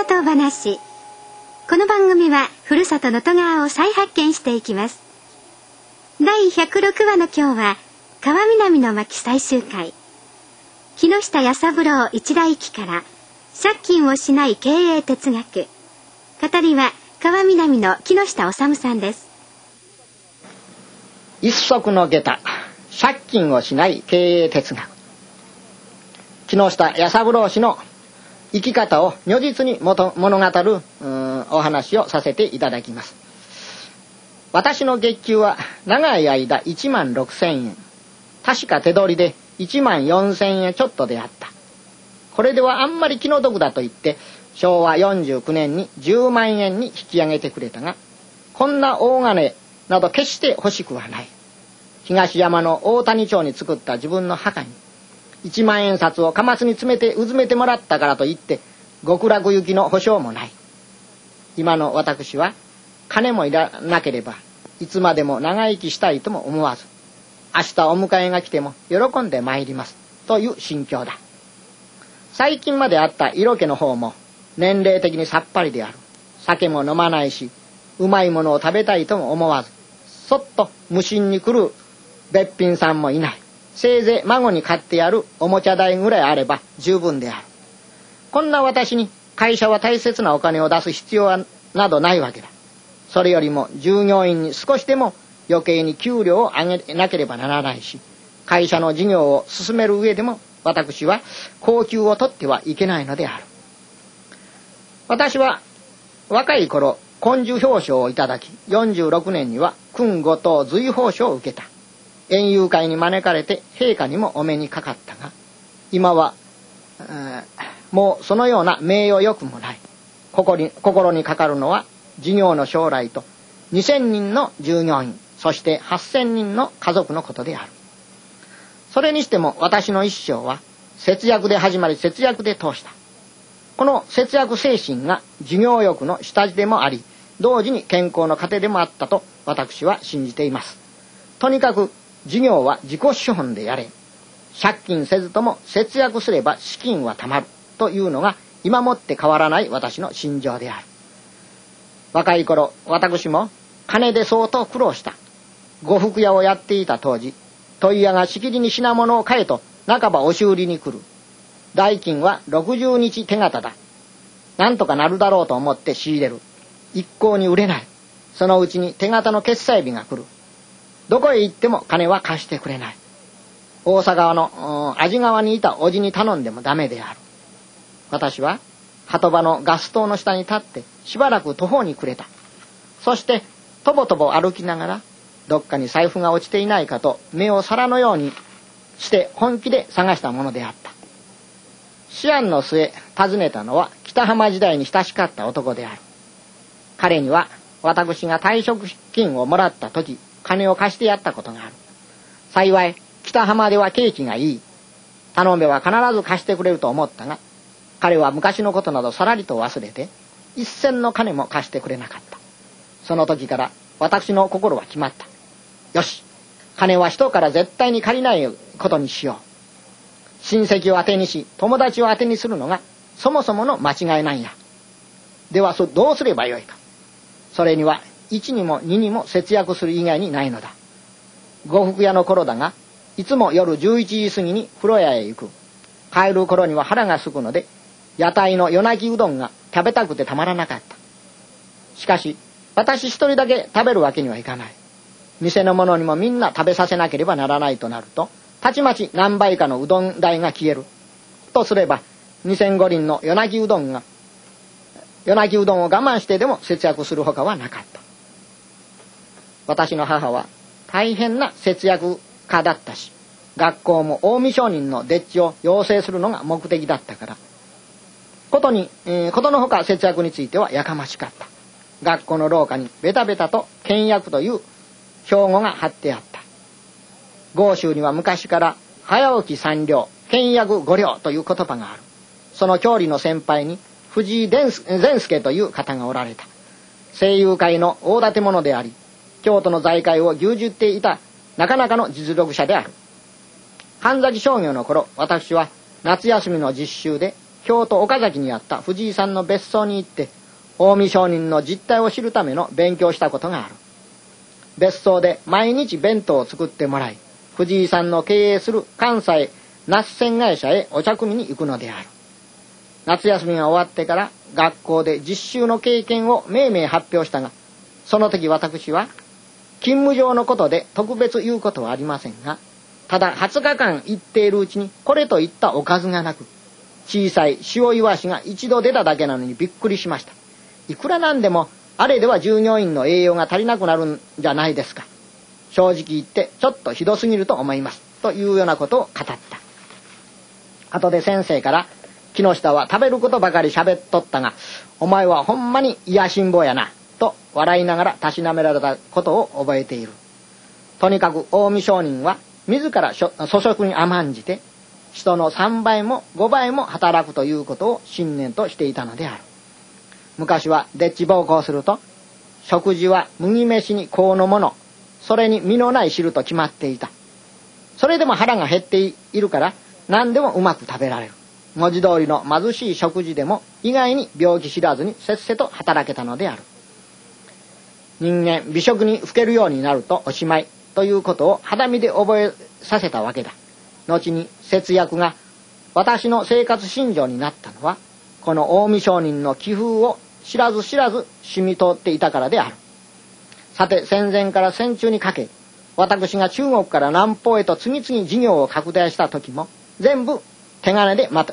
里話。この番組はふるさと能登川を再発見していきます。第106話の今日は川南の巻最終回、木下弥三郎一代記から借金をしない経営哲学。語りは川南の木下治さんです。 一足の下駄、借金をしない経営哲学。木下弥三郎氏の生き方を如実に物語るお話をさせていただきます。私の月給は長い間16,000円、確か手取りで14,000円ちょっとであった。これではあんまり気の毒だと言って昭和49年に10万円に引き上げてくれたが、こんな大金など決して欲しくはない。東山の大谷町に作った自分の墓に1万円札をかますに詰めてうずめてもらったからといって極楽行きの保証もない。今の私は金もいらなければいつまでも長生きしたいとも思わず、明日お迎えが来ても喜んで参りますという心境だ。最近まであった色気の方も年齢的にさっぱりである。酒も飲まないしうまいものを食べたいとも思わず、そっと無心に来るべっぴんさんもいない。せいぜい孫に買ってやるおもちゃ代ぐらいあれば十分である。こんな私に会社は大切なお金を出す必要はなどないわけだ。それよりも従業員に少しでも余計に給料を上げなければならないし、会社の事業を進める上でも私は高給を取ってはいけないのである。私は若い頃昆樹表彰をいただき、46年には勲五等随褒章を受けた。園遊会に招かれて陛下にもお目にかかったが、今はもうそのような名誉欲もない。心にかかるのは事業の将来と2,000人の従業員、そして8,000人の家族のことである。それにしても私の一生は節約で始まり節約で通した。この節約精神が事業欲の下地でもあり、同時に健康の糧でもあったと私は信じています。とにかく事業は自己資本でやれ。借金せずとも節約すれば資金はたまるというのが今もって変わらない私の心情である。若い頃私も金で相当苦労した。呉服屋をやっていた当時、問屋がしきりに品物を買えと半ば押し売りに来る。代金は60日手形だ。なんとかなるだろうと思って仕入れる。一向に売れない。そのうちに手形の決済日が来る。どこへ行っても金は貸してくれない。大阪の安治川にいた叔父に頼んでもダメである。私は鳩場のガス灯の下に立ってしばらく途方に暮れた。そしてとぼとぼ歩きながらどっかに財布が落ちていないかと目を皿のようにして本気で探したものであった。思案の末訪ねたのは北浜時代に親しかった男である。彼には私が退職金をもらった時金を貸してやったことがある。幸い北浜では景気がいい。頼めば必ず貸してくれると思ったが、彼は昔のことなどさらりと忘れて一銭の金も貸してくれなかった。その時から私の心は決まった。よし、金は人から絶対に借りないことにしよう。親戚を当てにし友達を当てにするのがそもそもの間違いなんや。ではどうすればよいか。それには1にも2にも節約する以外にないのだ。呉服屋の頃だが、いつも夜11時過ぎに風呂屋へ行く。帰る頃には腹が空くので、屋台の夜泣きうどんが食べたくてたまらなかった。しかし私一人だけ食べるわけにはいかない。店の者にもみんな食べさせなければならないとなると、たちまち何倍かのうどん代が消える。とすれば2,005輪の夜泣きうどんを我慢してでも節約するほかはなかった。私の母は大変な節約家だったし、学校も近江商人の丁稚を養成するのが目的だったから、ことのほか節約についてはやかましかった。学校の廊下にベタベタと倹約という標語が貼ってあった。豪州には昔から早起き3両、倹約5両という言葉がある。その郷里の先輩に藤井善助という方がおられた。声優界の大立者であり、京都の財界を牛耳っていたなかなかの実力者である。神崎商業の頃、私は夏休みの実習で京都岡崎にあった藤井さんの別荘に行って近江商人の実態を知るための勉強をしたことがある。別荘で毎日弁当を作ってもらい、藤井さんの経営する関西ナス船会社へお茶組みに行くのである。夏休みが終わってから学校で実習の経験をめいめい発表したが、その時私は勤務上のことで特別言うことはありませんが、ただ20日間行っているうちにこれといったおかずがなく、小さい塩イワシが一度出ただけなのにびっくりしました。いくらなんでもあれでは従業員の栄養が足りなくなるんじゃないですか。正直言ってちょっとひどすぎると思います。というようなことを語った。後で先生から、木下は食べることばかり喋っとったが、お前はほんまにいやしん坊やな、と笑いながらたしなめられたことを覚えている。とにかく近江商人は自ら粗食に甘んじて、人の3倍も5倍も働くということを信念としていたのである。昔はでっち奉公すると、食事は麦飯に香のもの、それに身のない汁と決まっていた。それでも腹が減っているから何でもうまく食べられる。文字通りの貧しい食事でも意外に病気知らずにせっせと働けたのである。人間美食にふけるようになるとおしまいということを肌身で覚えさせたわけだ。後に節約が私の生活信条になったのは、この近江商人の気風を知らず知らず染み通っていたからである。さて、戦前から戦中にかけ、私が中国から南方へと次々事業を拡大した時も全部手金で賄った。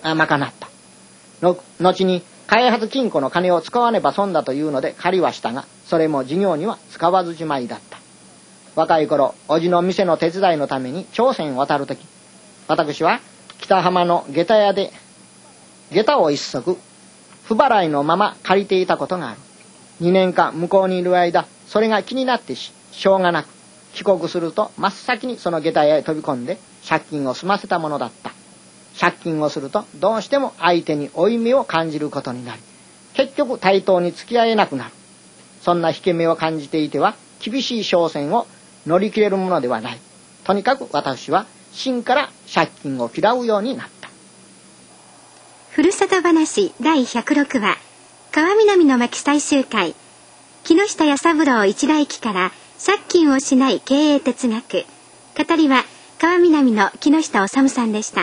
後に開発金庫の金を使わねば損だというので借りはしたが、それも事業には使わずじまいだった。若い頃、叔父の店の手伝いのために朝鮮を渡る時、私は北浜の下駄屋で下駄を一足不払いのまま借りていたことがある。2年間向こうにいる間、それが気になってしょうがなく、帰国すると真っ先にその下駄屋へ飛び込んで借金を済ませたものだった。借金をするとどうしても相手に負い目を感じることになり、結局対等に付き合えなくなる。そんな引け目を感じていては厳しい商戦を乗り切れるものではない。とにかく私は真から借金を嫌うようになった。 ふるさと話第106話、川南の巻最終回、木下弥三郎一代記から借金をしない経営哲学。語りは川南の木下治さんでした。